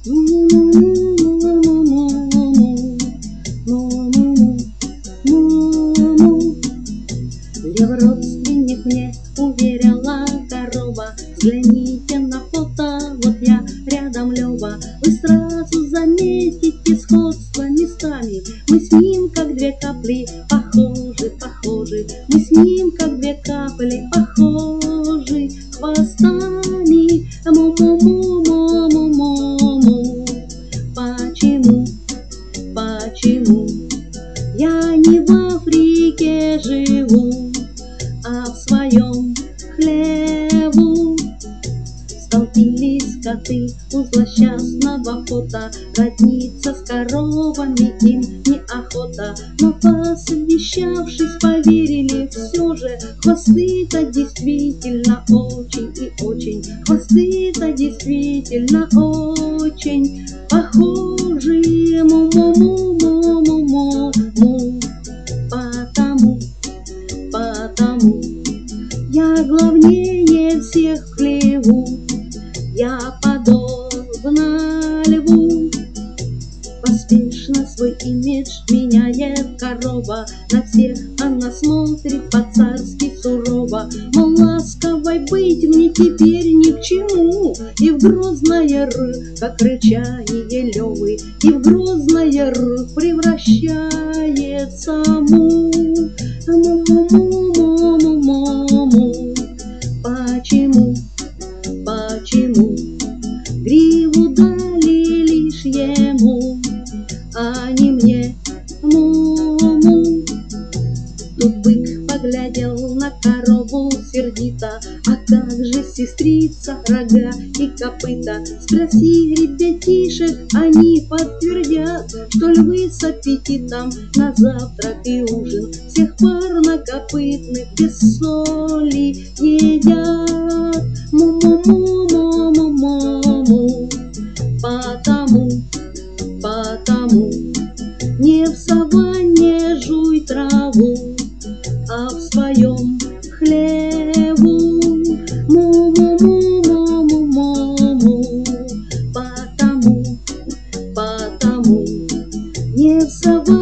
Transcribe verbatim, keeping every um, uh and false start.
Левородственник мне уверяла корова: взгляните на фото, вот я рядом Лёва. Вы сразу заметите сходство местами. Мы с ним как две капли похожи, похожи. Мы с ним как две капли похожи хвостами. Му-му-му-му-му-му-му. Почему, почему я не в Африке живу, а в своем хлеву? Столпились коты у злосчастного фото, родниться с коровами им неохота. Но посовещавшись, поверили все же: хвосты-то действительно очень и очень, хвосты-то действительно очень похожи. Му-му-му-му-му-му. Потому, потому я главнее всех в хлеву, я подобна льву. Поспешно свой имидж меняет корова, на всех она смотрит по-царски сурово. Мол, ласковой быть мне теперь ни к чему, и в грозное р, как рычание Лёвы, и в грозное р превращается му. Му-му-му-му-му-му. Почему, почему гриву дали лишь ему, а не мне? Му-му. Тут бык поглядел на корову сердито: а как же, сестрица, рога и копыта? Спроси ребятишек, они подтвердят, что львы с аппетитом на завтрак и ужин всех парнокопытных без соли едят. Му-му-му-му-му-му. Потому, потому не в саванне жуй траву, а в своем хлеву. Му-му-му-му-му-му. Потому, потому не в саванне